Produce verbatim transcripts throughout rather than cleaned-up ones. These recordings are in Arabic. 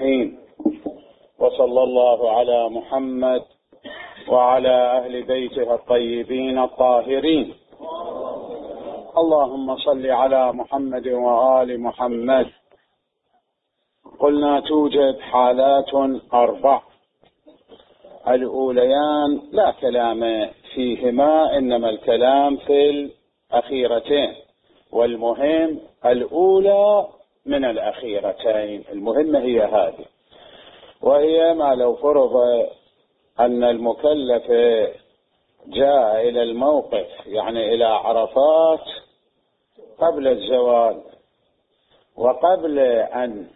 الرحيم. وصلى الله على محمد وعلى أهل بيته الطيبين الطاهرين. اللهم صل على محمد وآل محمد. قلنا توجد حالات أربع، الأوليان لا كلام فيهما، إنما الكلام في الأخيرتين، والمهم الأولى من الأخيرتين، المهمة هي هذه، وهي ما لو فرض أن المكلف جاء إلى الموقف، يعني إلى عرفات قبل الزوال، وقبل أن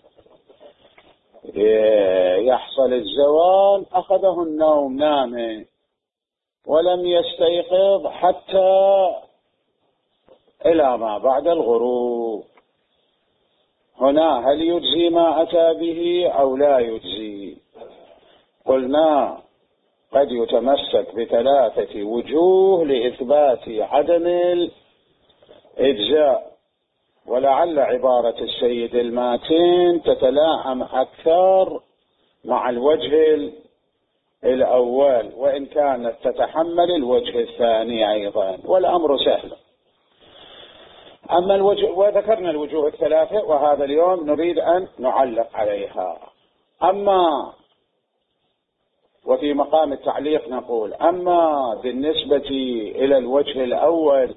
يحصل الزوال أخذه النوم، نام ولم يستيقظ حتى إلى ما بعد الغروب. هنا هل يجزي ما أتى به أو لا يجزي؟ قلنا قد يتمسك بثلاثة وجوه لإثبات عدم الإجزاء، ولعل عبارة السيد الماتين تتلاعم أكثر مع الوجه الأول، وإن كانت تتحمل الوجه الثاني أيضا، والأمر سهل. أما الوجه، وذكرنا الوجوه الثلاثة، وهذا اليوم نريد أن نعلق عليها. أما وفي مقام التعليق نقول: أما بالنسبة إلى الوجه الأول،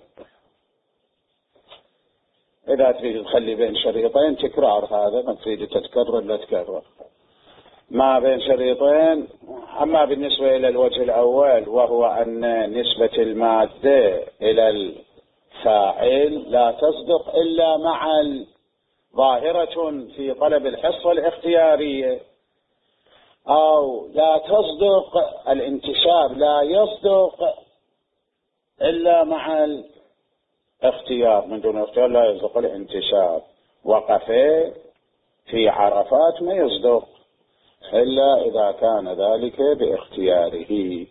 إذا تريد تخلي بين شريطين تكرار، هذا ما تريد تتكرر لا تكرر، ما بين شريطين. أما بالنسبة إلى الوجه الأول، وهو أن نسبة المادة إلى الفاعل لا تصدق إلا مع ظاهرة في طلب الحصة الاختيارية، أو لا تصدق الانتساب، لا يصدق إلا مع الاختيار، من دون اختيار لا يصدق الانتساب. وقف في عرفات ما يصدق إلا إذا كان ذلك باختياره،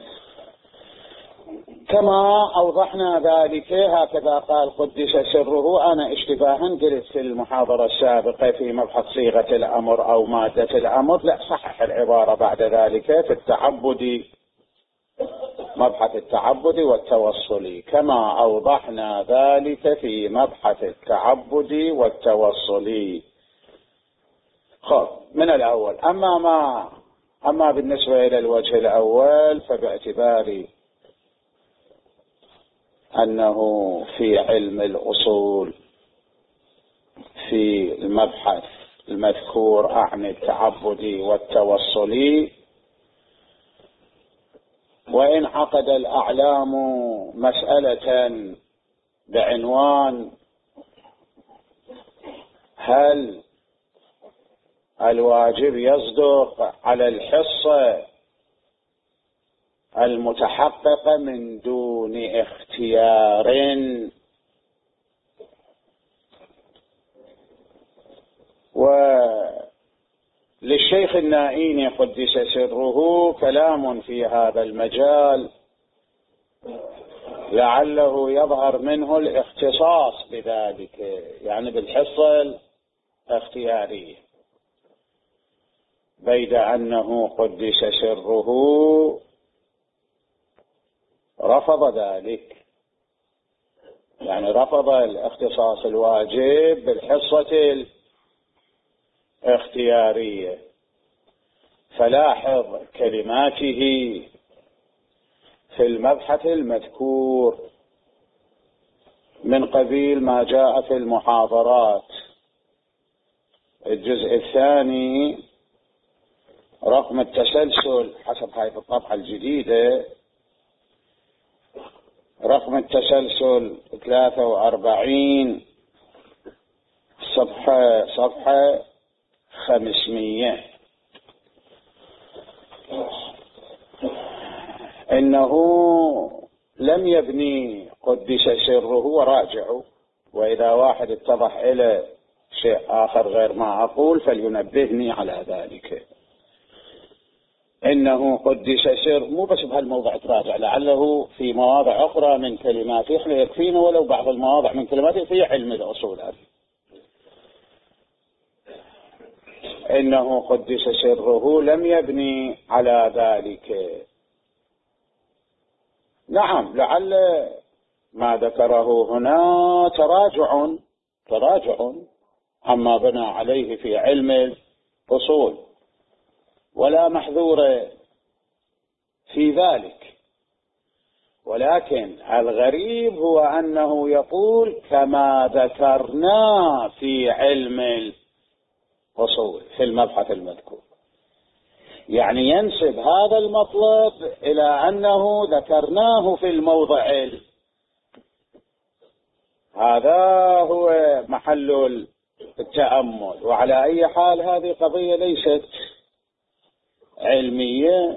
كما أوضحنا ذلك. هكذا قال قدس سره. أنا اشتباها قلت في المحاضرة السابقة في مبحث صيغة الأمر أو مادة الأمر، لا، صحح العبارة بعد ذلك في التعبد، مبحث التعبد والتوصل، كما أوضحنا ذلك في مبحث التعبد والتوصل. خب، من الأول. أما ما أما بالنسبة إلى الوجه الأول، فباعتبار أنه في علم الأصول في المبحث المذكور أعني التعبد والتوصل، وإن عقد الأعلام مسألة بعنوان هل الواجب يصدق على الحصة المتحققة من دون اختيار، وللشيخ النائيني قدس سره كلام في هذا المجال، لعله يظهر منه الاختصاص بذلك، يعني بالحصة الاختيارية، بيد أنه قدس سره رفض ذلك، يعني رفض الاختصاص الواجب بالحصة الاختيارية. فلاحظ كلماته في المبحث المذكور من قبيل ما جاء في المحاضرات، الجزء الثاني رقم التسلسل حسب هذه الطبعة الجديدة، رقم التسلسل ثلاثة وأربعين، صفحة صفحة خمسمية. إنه لم يبني قدس سره، وراجعوا، وإذا واحد اتضح إلى شيء آخر غير ما أقول فلينبهني على ذلك. إنه قدس سر مو بس بهالموضع تراجع، لعله في مواضع أخرى من كلماته، إحنا يكفينا ولو بعض المواضع من كلماته في علم الأصول هذه. فإنه قدس سره لم يبني على ذلك. نعم، لعل ما ذكره هنا تراجع تراجع عما بنى عليه في علم الأصول، ولا محذور في ذلك، ولكن الغريب هو أنه يقول كما ذكرنا في علم الأصول في المبحث المذكور، يعني ينسب هذا المطلب إلى أنه ذكرناه في الموضع. هذا هو محل التأمل. وعلى أي حال هذه قضية ليست علمية،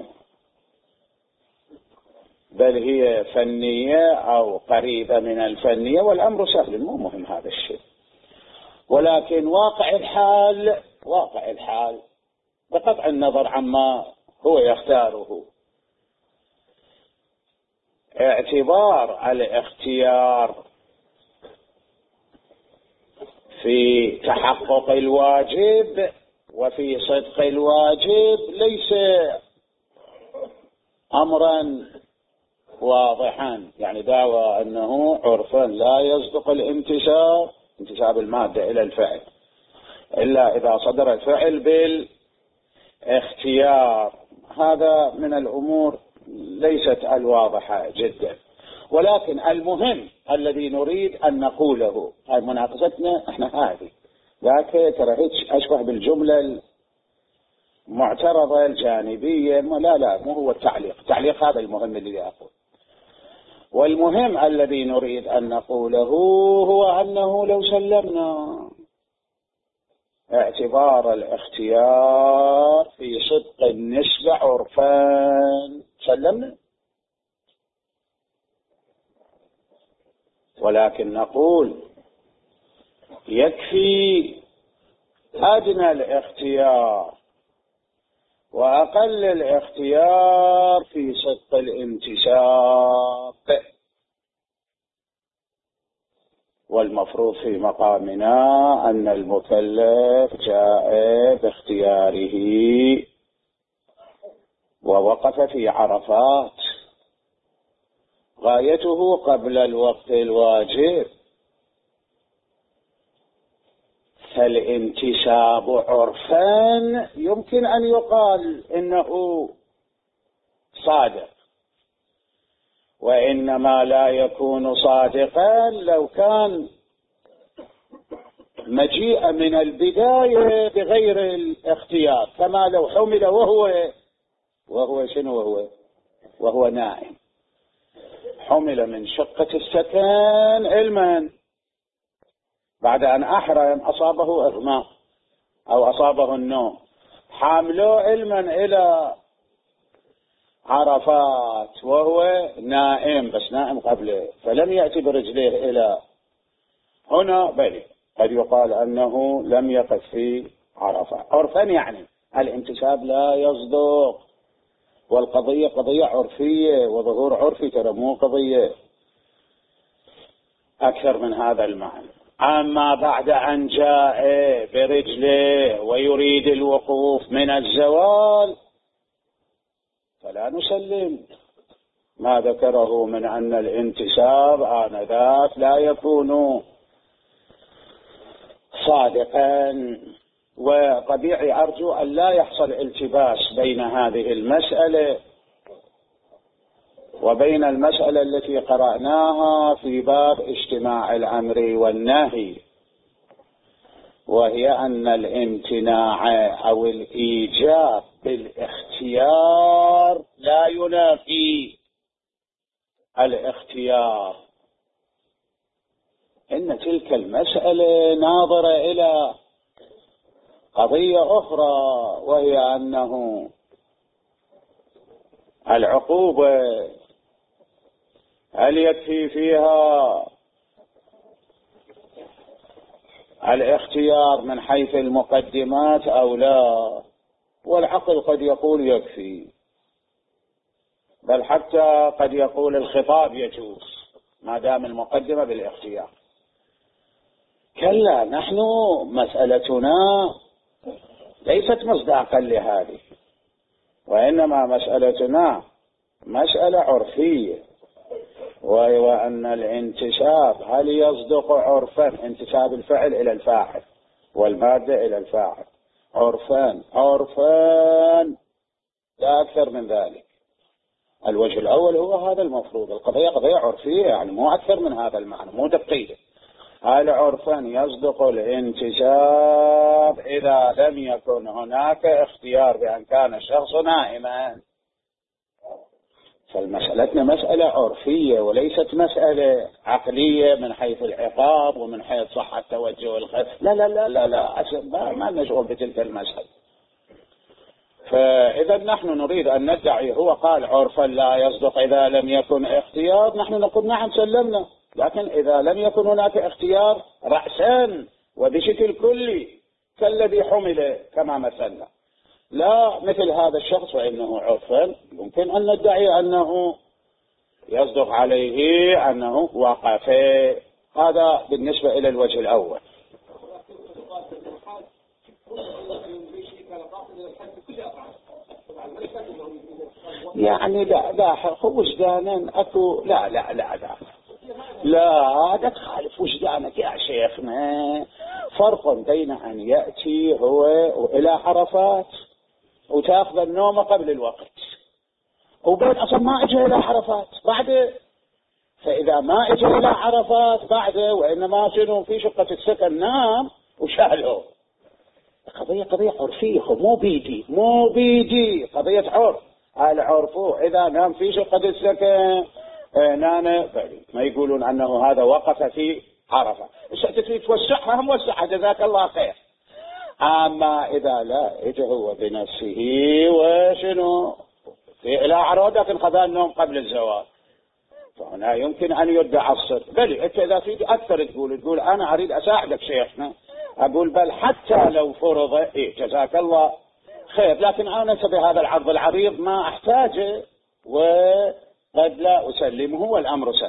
بل هي فنية أو قريبة من الفنية، والأمر سهل، مو مهم هذا الشيء. ولكن واقع الحال واقع الحال بقطع النظر عما هو يختاره، اعتبار الاختيار في تحقق الواجب وفي صدق الواجب ليس أمرا واضحا. يعني دعوى أنه عرفا لا يصدق الانتساب انتساب المادة إلى الفعل إلا إذا صدر الفعل بالاختيار، هذا من الأمور ليست الواضحة جدا. ولكن المهم الذي نريد أن نقوله، هاي مناقشتنا احنا هذه، ذاك ترى هيك أشبه بالجملة المعترضة الجانبية. لا لا مو هو التعليق، التعليق هذا المهم اللي أقول. والمهم الذي نريد أن نقوله هو أنه لو سلمنا اعتبار الاختيار في صدق النسبة عرفا، سلمنا، ولكن نقول يكفي أدنى الاختيار وأقل الاختيار في صدق الانتساب، والمفروض في مقامنا أن المكلف جاء باختياره ووقف في عرفات، غايته قبل الوقت الواجب، فالانتساب عرفا يمكن أن يقال إنه صادق، وإنما لا يكون صادقا لو كان مجيء من البداية بغير الاختيار، كما لو حمل وهو وهو شنو وهو وهو نائم، حمل من شقة السكن علما، بعد أن أحرم أصابه إغماء أو أصابه النوم، حامله علما إلى عرفات وهو نائم، بس نائم قبله، فلم يأتي برجليه إلى هنا، بل قد يقال أنه لم يقف في عرفات عرفا. يعني الانتساب لا يصدق، والقضية قضية عرفية وظهور عرفي، ترى مو قضية أكثر من هذا المعنى. أما بعد أن جاء برجله ويريد الوقوف من الزوال فلا نسلم ما ذكره من أن الانتساب آنذاك لا يكون صادقا. وطبيعي أرجو أن لا يحصل التباس بين هذه المسألة وبين المسألة التي قرأناها في باب اجتماع الأمر والنهي، وهي أن الامتناع أو الإيجاب بالاختيار لا ينافي الاختيار، إن تلك المسألة ناظرة إلى قضية أخرى، وهي أنه العقوبة هل يكفي فيها الاختيار من حيث المقدمات أو لا؟ والعقل قد يقول يكفي، بل حتى قد يقول الخطاب يجوز ما دام المقدمة بالاختيار. كلا، نحن مسألتنا ليست مصداقا لهذه، وإنما مسألتنا مسألة عرفية، وهو أن الانتساب هل يصدق عرفا انتساب الفعل إلى الفاعل والمادة إلى الفاعل عرفان عرفان لا أكثر من ذلك. الوجه الأول هو هذا المفروض، القضية قضية عرفية يعني مو أكثر من هذا المعنى، مو دقيقة. هل عرفا يصدق الانتساب إذا لم يكن هناك اختيار بأن كان الشخص نائما؟ فالمسألة مسألة عرفية وليست مسألة عقلية من حيث العقاب ومن حيث صحة توجه الخير. لا لا لا لا لا ما, ما نشغل بتلك المسألة. فإذا نحن نريد أن ندعي هو قال عرفا لا يصدق إذا لم يكن اختيار، نحن نقول نعم سلمنا، لكن إذا لم يكن هناك اختيار رأسا وبشكل كلي كالذي حمل كما مثلنا، لا مثل هذا الشخص وإنه عرفا يمكن أن ندعي أنه يصدق عليه أنه وقف. هذا بالنسبة إلى الوجه الأول. يعني لا لا وجدانا أكو لا لا لا لا لا هذا تخالف وجدانك يا شيخنا. فرق بين أن يأتي هو إلى عرفات وتأخذ النوم قبل الوقت وبين أصلا ما إجى إلى عرفات بعد. فإذا ما إجى إلى عرفات بعد وإنما شنو في شقة السكن نام وشاله، قضية قضية عرفية مو بيدي مو بيدي قضية عرف. العرف إذا نام في شقة السكن نام ما يقولون أنه هذا وقف في عرفة. تريد توسعها هم وسعها جزاك الله خير. أما إذا لا إجا هو بنفسه وشنو في إلى عرض لكن قضاء النوم قبل الزواج، فهنا يمكن أن يدعى الصدق. بل أنت إذا تريد أكثر تقول تقول أنا أريد أساعدك شيخنا، أقول بل حتى لو فرض إيه جزاك الله خير، لكن أنا بهذا العرض العريض ما أحتاجه وقد لا أسلمه والأمر سهل.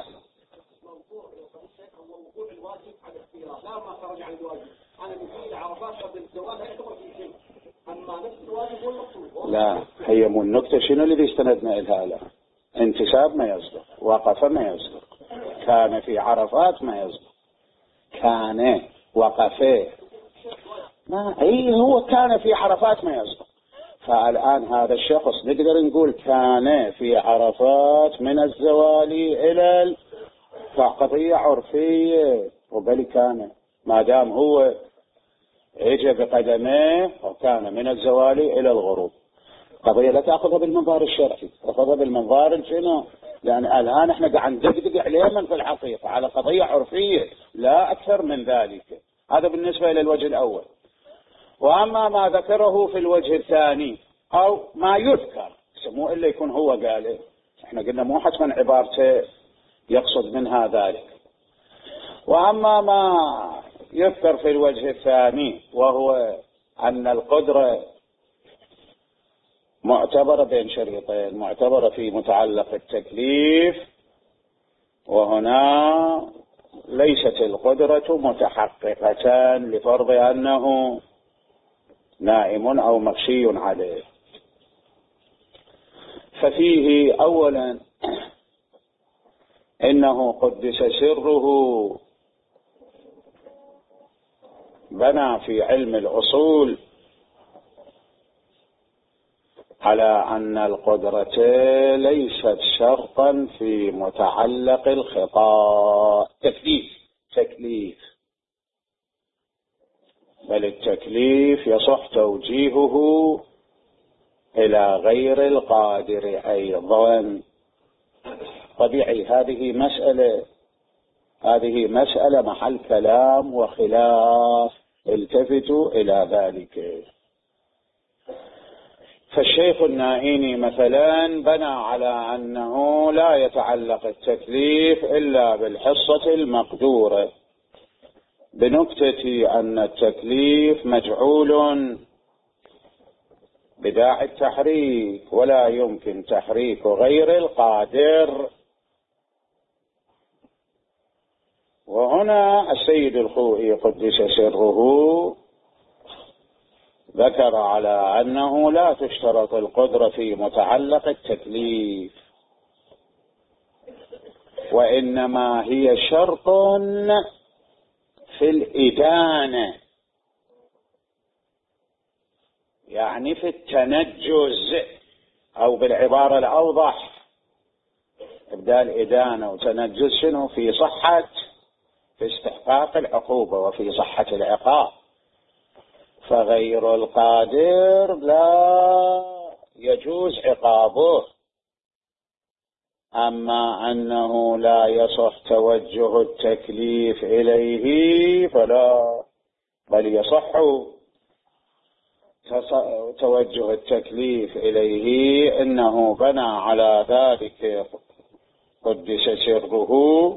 لا هي مو النكتة شنو الذي استندنا إلها؟ لا انتساب ما يصدق، وقف ما يصدق، كان في عرفات ما يصدق، كان وقف ما أي هو كان في عرفات ما يصدق. فالآن هذا الشخص نقدر نقول كان في عرفات من الزوال إلى فقضية عرفية وبل كان ما دام هو اجى بقدميه وكان من الزوال إلى الغروب. قضية لا تأخذها بالمنظار الشرعي، تأخذها بالمنظار الجنو، لأن الآن احنا قاعد ندقدق عليهم في الحقيقة على قضية عرفية لا أكثر من ذلك. هذا بالنسبة إلى الوجه الأول. وأما ما ذكره في الوجه الثاني أو ما يذكر مو إلا يكون هو قاله، احنا قلنا مو حتما عبارته يقصد منها ذلك. وأما ما يذكر في الوجه الثاني وهو أن القدرة معتبرة بين شريطين، معتبرة في متعلق التكليف، وهنا ليست القدرة متحققة لفرض أنه نائم أو مغشي عليه. ففيه أولا إنه قدس سره بنى في علم الأصول على أن القدرة ليست شرطا في متعلق الخطاب تكليف تكليف بل التكليف يصح توجيهه إلى غير القادر أيضا. طبيعي هذه مسألة هذه مسألة محل كلام وخلاف، التفتوا إلى ذلك. فالشيخ النائيني مثلا بنى على أنه لا يتعلق التكليف إلا بالحصة المقدورة، بنكتة أن التكليف مجعول بداعي التحريك ولا يمكن تحريك غير القادر. وهنا السيد الخوئي قدس سره ذكر على أنه لا تشترط القدرة في متعلق التكليف، وإنما هي شرط في الإدانة، يعني في التنجز، أو بالعبارة الأوضح إبدال إدانة وتنجز شنو؟ في صحة، في استحقاق العقوبة وفي صحة العقاب. فغير القادر لا يجوز عقابه. أما أنه لا يصح توجه التكليف إليه فلا، بل يصح توجه التكليف إليه، إنه بنى على ذلك قدس سره.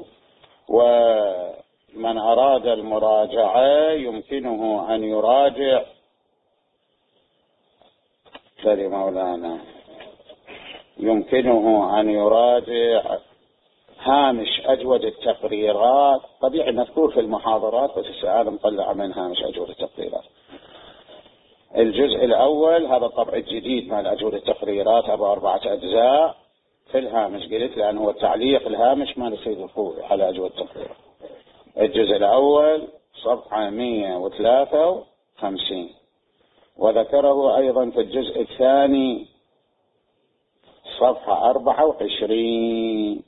ومن أراد المراجعة يمكنه أن يراجع فلمولانا يمكنه أن يراجع هامش أجود التقريرات. طبيعي مذكور في المحاضرات بس السؤال مطلع من هامش أجود التقريرات. الجزء الأول هذا الطبع الجديد مع أجود التقريرات أبو أربعة أجزاء في الهامش، قلت لأنه هو التعليق الهامش مال السيد الخوي على أجود التقريرات. الجزء الأول صفحة مئة وثلاثة وخمسين، وذكره أيضا في الجزء الثاني صفحة أربعة وعشرين.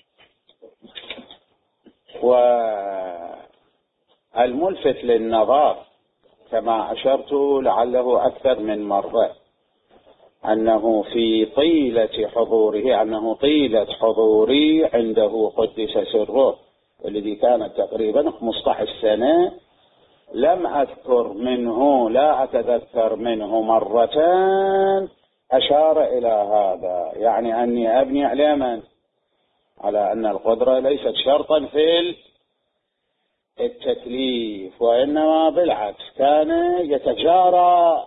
والملفت للنظر كما أشرت لعله أكثر من مرة أنه في طيلة حضوره أنه طيلة حضوري عنده قدس سره الذي كانت تقريبا خمسة عشر سنة، لم أذكر منه لا أتذكر منه مرتان أشار إلى هذا، يعني أني أبني علما على أن القدرة ليست شرطا في التكليف، وإنما بالعكس كان يتجارى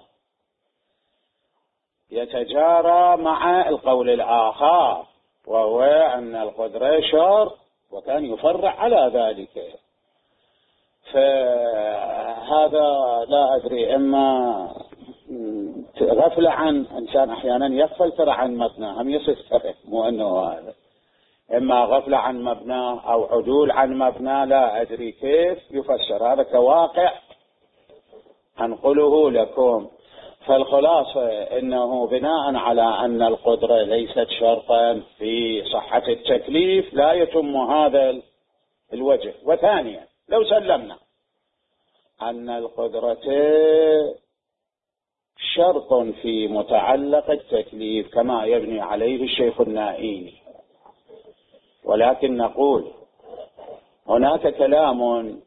يتجارى مع القول الآخر، وهو أن القدرة شرط، وكان يفرع على ذلك. فهذا لا أدري، إما غفلة عن إنسان أحيانا يغفل ترى عن مبناه، هم يصف مو أنه هذا، إما غفلة عن مبناه أو عدول عن مبناه، لا أدري كيف يفسر هذا كواقع أنقله لكم. فالخلاصة إنه بناء على أن القدرة ليست شرطا في صحة التكليف لا يتم هذا الوجه. وثانيا لو سلمنا أن القدرة شرط في متعلق التكليف كما يبني عليه الشيخ النائيني، ولكن نقول هناك كلام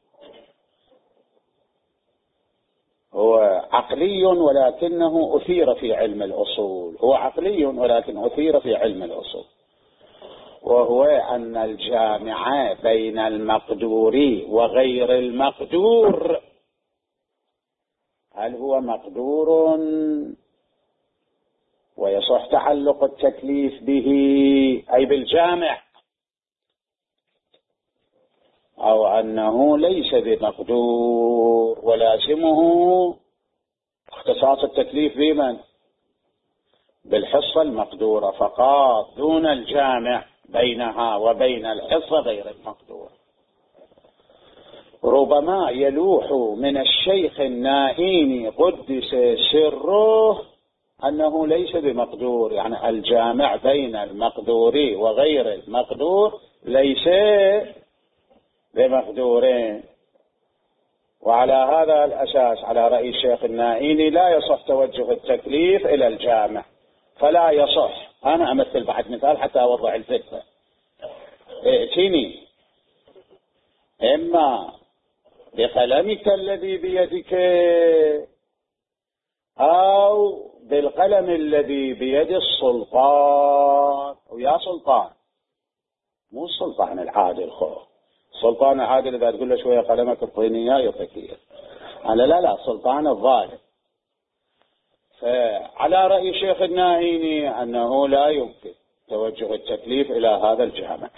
هو عقلي ولكنه أثير في علم الأصول، هو عقلي ولكن أثير في علم الأصول، وهو أن الجامع بين المقدور وغير المقدور، هل هو مقدور ويصح تعلق التكليف به أي بالجامع، أو أنه ليس بمقدور ولازمه اختصاص التكليف بمن؟ بالحصة المقدورة فقط دون الجامع بينها وبين الحصة غير المقدور. ربما يلوح من الشيخ النائيني قدس سره أنه ليس بمقدور، يعني الجامع بين المقدور وغير المقدور ليس بمقدورين. وعلى هذا الأساس على رأي الشيخ النائيني لا يصح توجه التكليف إلى الجامع، فلا يصح. أنا أمثل بعد مثال حتى أوضح الفكرة. ائتني إما بقلمك الذي بيدك أو بالقلم الذي بيد السلطان، ويا سلطان مو السلطان العادل، خو السلطان العادل إذا تقول له شوية قلمك الطينية يعطيك، أنا لا لا سلطان الظالم. فعلى رأي شيخ النائيني أنه لا يمكن توجه التكليف إلى هذا الجامع،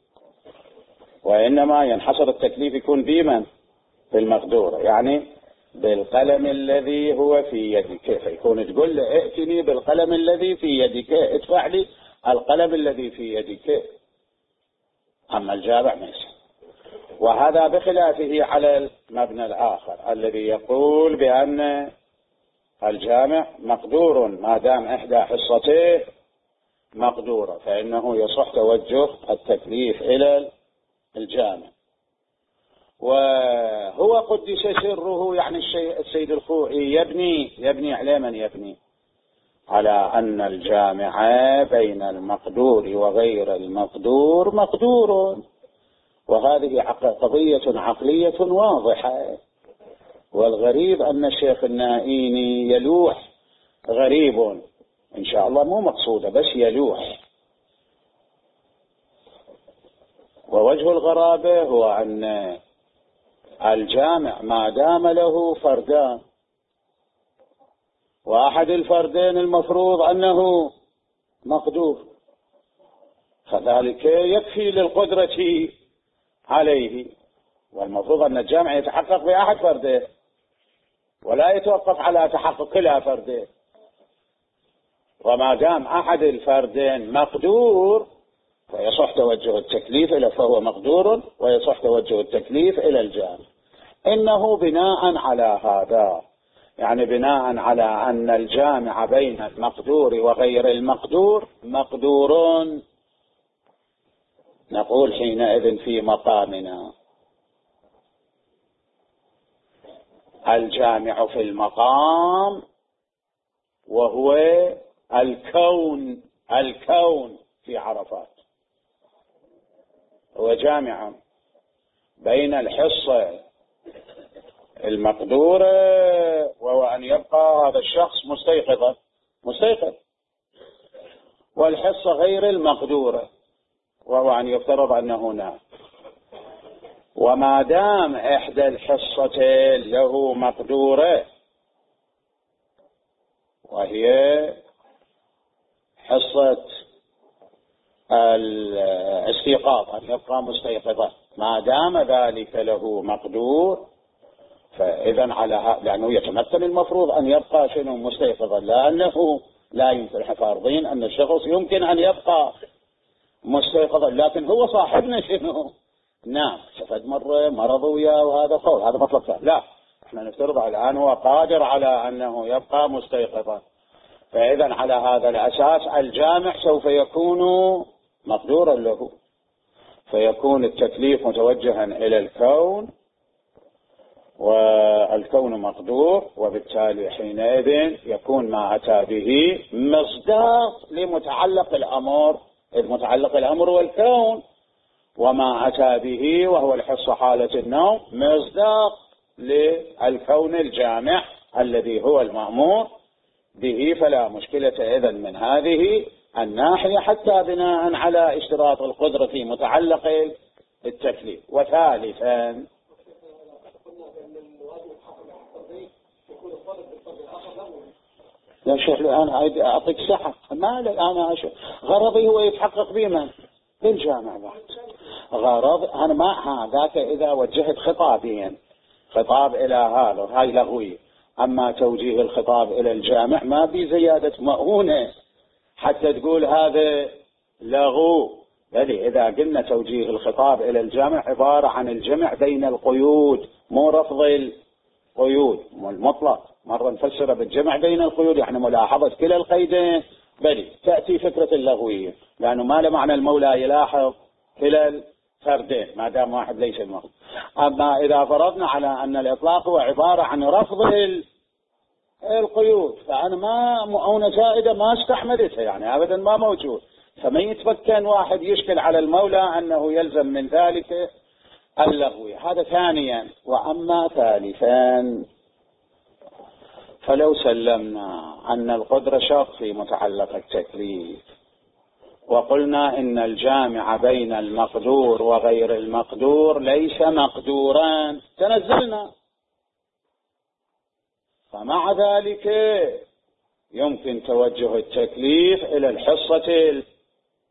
وإنما ينحصر التكليف يكون بمن؟ في المقدورة. يعني بالقلم الذي هو في يدك، فيكون تقول له ائتني بالقلم الذي في يدك، ادفع لي القلم الذي في يدك. أما الجامع ما يصح. وهذا بخلافه على المبنى الآخر الذي يقول بأن الجامع مقدور ما دام إحدى حصته مقدورة، فإنه يصح توجه التكليف إلى الجامع. وهو قدس سره، يعني السيد الخوئي يبني يبني على من يبني على أن الجامع بين المقدور وغير المقدور مقدور، وهذه قضية عقلية واضحة. والغريب أن الشيخ النائيني يلوح، غريب إن شاء الله مو مقصودة بس يلوح. ووجه الغرابة هو أن الجامع ما دام له فردان، وأحد الفردين المفروض أنه مقدور، فذلك يكفي للقدرة عليه. والمفروض أن الجامع يتحقق بأحد فردين ولا يتوقف على تحقق كلا فردين. وما دام أحد الفردين مقدور فيصح توجه التكليف إلى فهو مقدور، ويصح توجه التكليف إلى الجامع. إنه بناء على هذا، يعني بناء على أن الجامع بين المقدور وغير المقدور مقدور، نقول حينئذ في مقامنا الجامع في المقام وهو الكون، الكون في عرفات هو جامع بين الحصة المقدورة وهو أن يبقى هذا الشخص مستيقظا مستيقظ، والحصة غير المقدورة وهو أن يفترض أنه نام. وما دام إحدى الحصتين له مقدورة وهي حصة الاستيقاظ أن يبقى مستيقظا، ما دام ذلك له مقدور فإذا على لأنه يتمثل المفروض أن يبقى شنو مستيقظا، لأنه لا يمكن، احنا فارضين أن الشخص يمكن أن يبقى مستيقظا، لكن هو صاحبنا شنو نعم شفت مرة مرض وياه وهذا قول، هذا مطلب ثاني. لا، احنا نفترض الآن هو قادر على أنه يبقى مستيقظا، فإذا على هذا الأساس الجامع سوف يكون مقدورا له، فيكون التكليف متوجها إلى الكون والكون مقدور، وبالتالي حينئذ يكون ما أتى به مصداق لمتعلق الأمر، إذ متعلق الأمر والكون، وما أتى به وهو الحصة حالة النوم مصداق للكون الجامع الذي هو المأمور به. فلا مشكلة إذن من هذه الناحية حتى بناء على اشتراط القدرة في متعلق التكليف. وثالثا يا شيخ الآن أعطيك سحة ما أنا أشوف غرضي هو يتحقق بمن بالجامع بعد غرض أنا ما هذاك إذا وجهت خطابيا خطاب إلى هذا هاي لغوي، أما توجيه الخطاب إلى الجامع ما بزيادة مؤونة حتى تقول هذا لغو، بل إذا قلنا توجيه الخطاب إلى الجامع عبارة عن الجمع بين القيود مو رفض القيود المطلق. مرة نفسر بالجمع بين القيود يعني ملاحظة كلا القيدين، بل تأتي فكرة اللغوية لأنه ما له معنى المولى يلاحظ كلا الفردين ما دام واحد ليس المفروض. أما إذا فرضنا على أن الإطلاق هو عبارة عن رفض القيود فأنا ما مؤونة زائدة ما استحملتها يعني أبدا ما موجود، فما يتمكن واحد يشكل على المولى أنه يلزم من ذلك اللغوي. هذا ثانيا. وأما ثالثا فلو سلمنا أن القدرة شرط في متعلق التكليف وقلنا إن الجامع بين المقدور وغير المقدور ليس مقدورا تنزلنا، فمع ذلك يمكن توجه التكليف إلى الحصة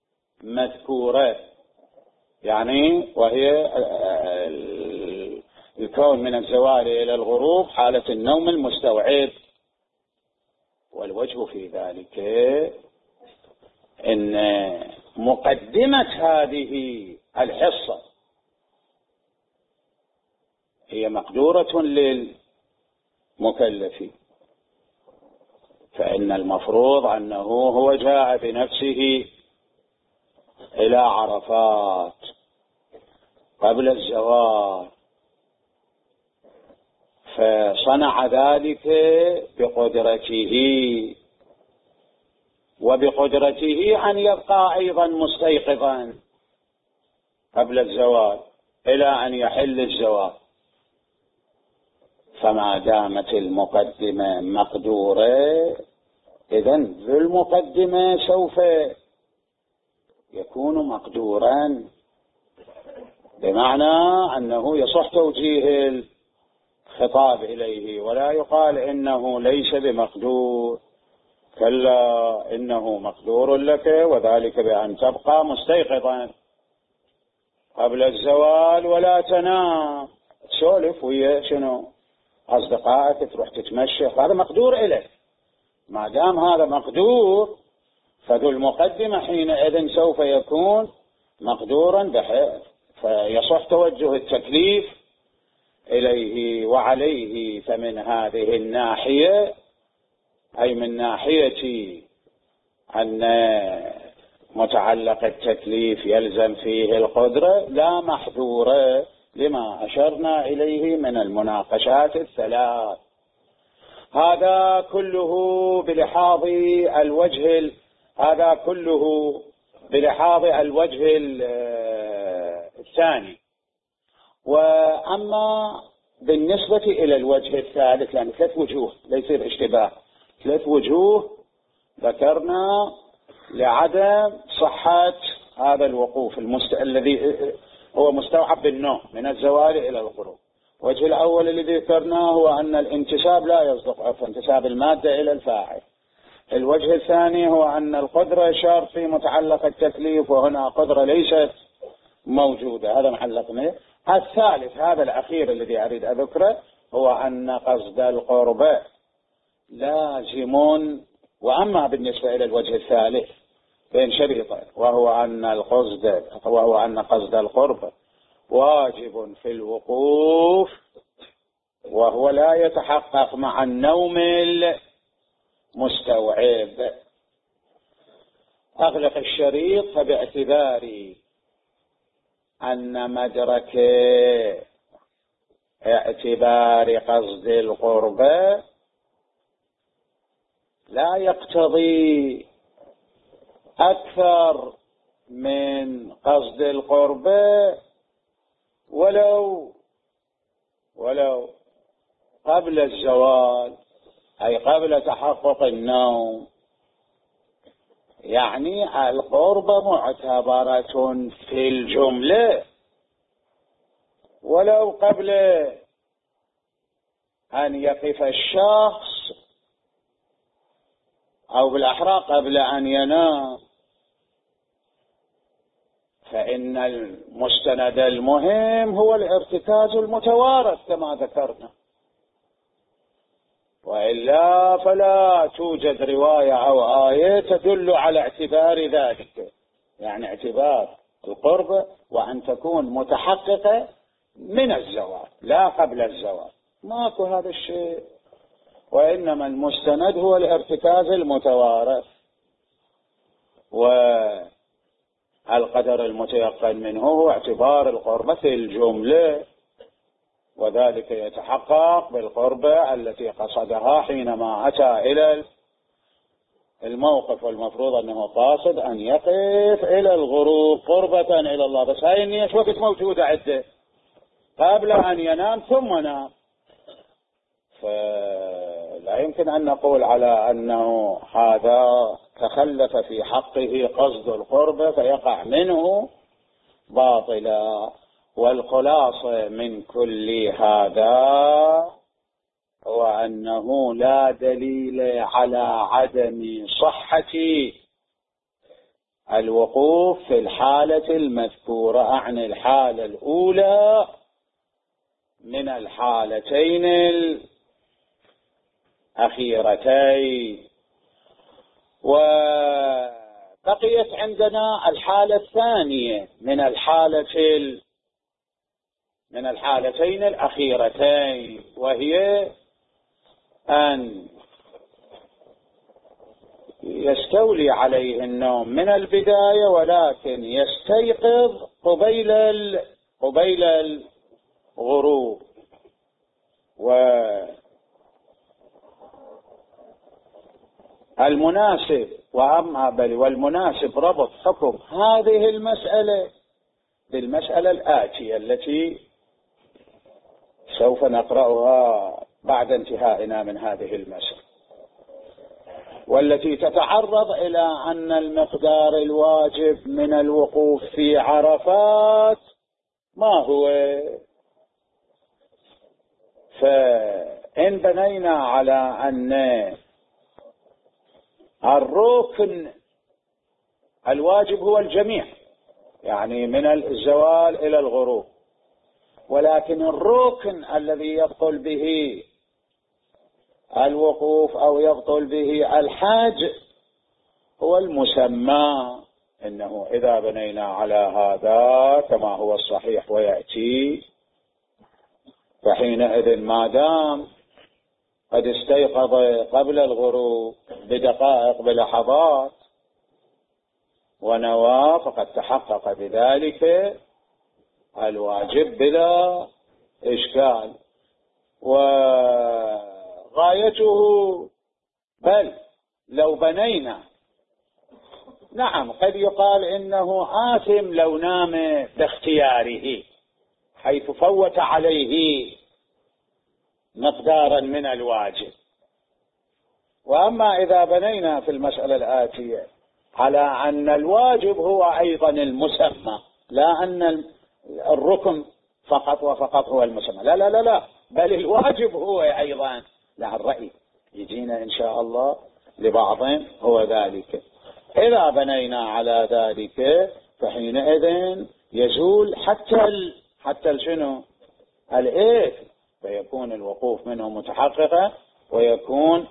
المذكورة يعني وهي الكون من الزوال إلى الغروب حالة النوم المستوعب. والوجه في ذلك إن مقدمة هذه الحصة هي مقدورة للمكلف، فإن المفروض أنه هو جاء بنفسه إلى عرفات قبل الزوال، فصنع ذلك بقدرته، وبقدرته أن يبقى أيضا مستيقظا قبل الزوال إلى أن يحل الزوال. فما دامت المقدمة مقدورة، إذن ذو المقدمة سوف يكون مقدورا، بمعنى أنه يصح توجيه الخطاب إليه، ولا يقال إنه ليس بمقدور، كلا إنه مقدور لك، وذلك بأن تبقى مستيقظا قبل الزوال ولا تنام، تسولف ويا شنو أصدقائك، تروح تتمشى، هذا مقدور إليك. ما دام هذا مقدور، فذو المقدمة حينئذ سوف يكون مقدورا بحيث فيصح توجه التكليف إليه وعليه. فمن هذه الناحية، أي من ناحية أن متعلق التكليف يلزم فيه القدرة، لا محظورة لما أشرنا إليه من المناقشات الثلاث. هذا كله بلحاظ الوجه هذا كله بلحاظ الوجه الثاني. وأما بالنسبة إلى الوجه الثالث، يعني ثلاث وجوه ليس اشتباه، ثلاث وجوه ذكرنا لعدم صحة هذا الوقوف المست... الذي هو مستوعب بالنوم من الزوال إلى الغروب. الوجه الأول الذي ذكرناه هو أن الانتساب لا يصدق عفوا انتساب المادة إلى الفاعل. الوجه الثاني هو أن القدرة شرط في متعلق التكليف، وهنا قدرة ليست موجودة، هذا محلقنا. الثالث هذا الأخير الذي أريد أذكره هو أن قصد القربة لازم. وأما بالنسبة إلى الوجه الثالث بين شريطين، وهو أن القصد وهو أن قصد القربة واجب في الوقوف، وهو لا يتحقق مع النوم المستوعب. أغلق الشريط. فباعتبار أن مدرك اعتبار قصد القربة لا يقتضي أكثر من قصد القربة، ولو ولو قبل الزوال، أي قبل تحقق النوم. يعني القربة معتبرة في الجملة ولو قبل أن يقف الشخص، أو بالأحرى قبل أن ينام. فإن المستند المهم هو الارتكاز المتوارث كما ذكرنا، وإلا فلا توجد رواية أو آية تدل على اعتبار ذلك، يعني اعتبار القرب وأن تكون متحققة من الزوال لا قبل الزوال، ماكو هذا الشيء. وإنما المستند هو الارتكاز المتوارث، والقدر المتيقن منه هو اعتبار القربة في الجملة، وذلك يتحقق بالقربة التي قصدها حينما أتى إلى الموقف، والمفروض أنه قاصد أن يقف إلى الغروب قربة إلى الله. بس هاي النية وقت موجودة عدة قبل أن ينام ثم نام، فلا يمكن أن نقول على أنه هذا تخلف في حقه قصد القربة فيقع منه باطلا. والخلاصة من كل هذا هو أنه لا دليل على عدم صحة الوقوف في الحالة المذكورة، عن الحالة الأولى من الحالتين الأخيرتين. وبقيت عندنا الحالة الثانية من الحالة من الحالتين الأخيرتين، وهي أن يستولي عليه النوم من البداية ولكن يستيقظ قبيل قبيل الغروب. والمناسب وأما بل والمناسب ربط حكم هذه المسألة بالمسألة الآتية التي سوف نقرأها بعد انتهائنا من هذه المسألة، والتي تتعرض إلى أن المقدار الواجب من الوقوف في عرفات ما هو. فإن بنينا على أن الركن الواجب هو الجميع، يعني من الزوال إلى الغروب، ولكن الركن الذي يبطل به الوقوف أو يبطل به الحج هو المسمى. إنه إذا بنينا على هذا كما هو الصحيح ويأتي، فحينئذ ما دام قد استيقظ قبل الغروب بدقائق بلحظات ونوى فقد تحقق بذلك الواجب بلا إشكال. وغايته بل لو بنينا، نعم قد يقال إنه آثم لو نام باختياره حيث فوت عليه مقدارا من الواجب. وأما إذا بنينا في المسألة الآتية على أن الواجب هو أيضا المسمى، لا أن الركن فقط وفقط هو المسمى، لا لا لا لا، بل الواجب هو أيضا، لا الرأي يجينا إن شاء الله لبعض هو ذلك. إذا بنينا على ذلك فحينئذ يزول حتى ال... حتى الشنو الإثم، فيكون الوقوف منه متحققا ويكون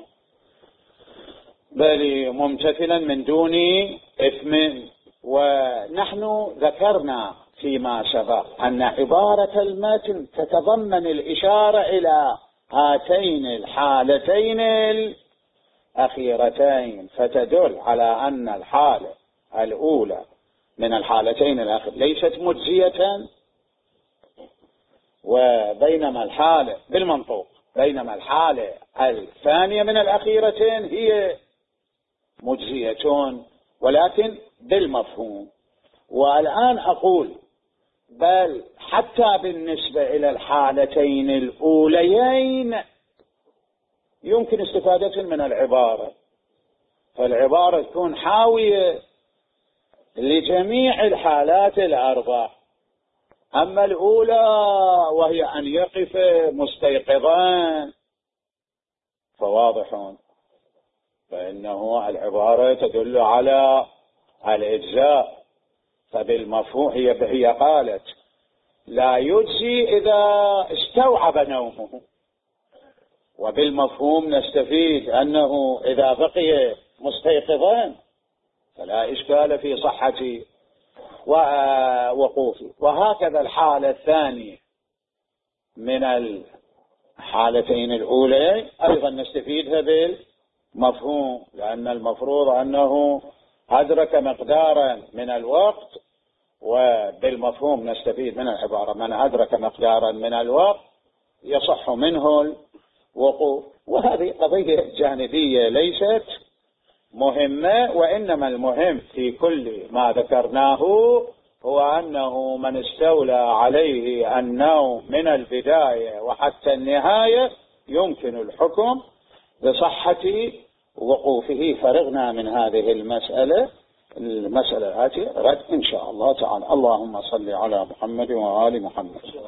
بل ممتثلا من دون إثم. ونحن ذكرنا فيما سبق أن عبارة المتن تتضمن الإشارة إلى هاتين الحالتين الأخيرتين، فتدل على أن الحالة الأولى من الحالتين الأخيرتين ليست مجزية، وبينما الحالة بالمنطوق بينما الحالة الثانية من الأخيرتين هي مجزية ولكن بالمفهوم. والآن أقول بل حتى بالنسبة إلى الحالتين الأوليين يمكن استفادة من العبارة، فالعبارة تكون حاوية لجميع الحالات الأربع. أما الأولى وهي أن يقف مستيقظا فواضح، فإنه العبارة تدل على الإجزاء، فبالمفهوم هي هي قالت لا يجزي إذا استوعب نومه، وبالمفهوم نستفيد أنه إذا بقي مستيقظا فلا إشكال في صحة ووقوفه. وهكذا الحالة الثانية من الحالتين الأولى أيضا نستفيدها بالمفهوم، لأن المفروض أنه أدرك مقدارا من الوقت، وبالمفهوم نستفيد من العبارة من أدرك مقدارا من الوقت يصح منه الوقوف. وهذه قضية جانبية ليست مهمة، وإنما المهم في كل ما ذكرناه هو أنه من استولى عليه النوم من البداية وحتى النهاية يمكن الحكم بصحة وقوفه. فرغنا من هذه المسألة. المسألة هذه غد إن شاء الله تعالى. اللهم صل على محمد وآل محمد.